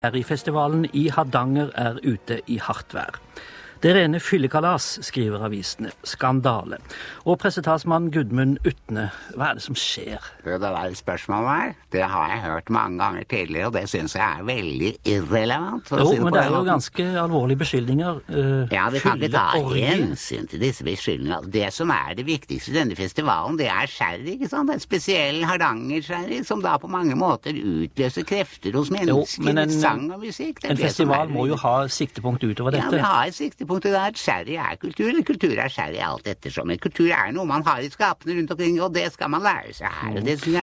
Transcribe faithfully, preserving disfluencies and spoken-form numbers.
Festivalen i Hardanger er ute i hardt vær. Det rene fyllekalas, skriver avisene. Skandale. Og pressetalsmann Gudmund Utne, hva er det som skjer? Det der spørsmålet her, det har jeg hørt mange ganger tidligere, og det synes jeg er veldig irrelevant. Jo, si det men det er jo ganske alvorlige beskyldninger. Uh, ja, vi kan ikke ta hensyn til disse beskyldningene. Det som er det viktigste i denne festivalen, det er sherry, ikke sant? En spesiell Hardanger-sherry, som da på mange måter utløser krefter hos mennesker. Jo, men en, sang og musikk. En festival må jo ha siktepunkt utover dette. Ja, vi har et siktepunkt. Det er at sherry er kultur, eller kultur er sherry alt ettersom. Men kultur er noe man har i skapene rundt omkring, og det skal man lære seg her. Og det synes jeg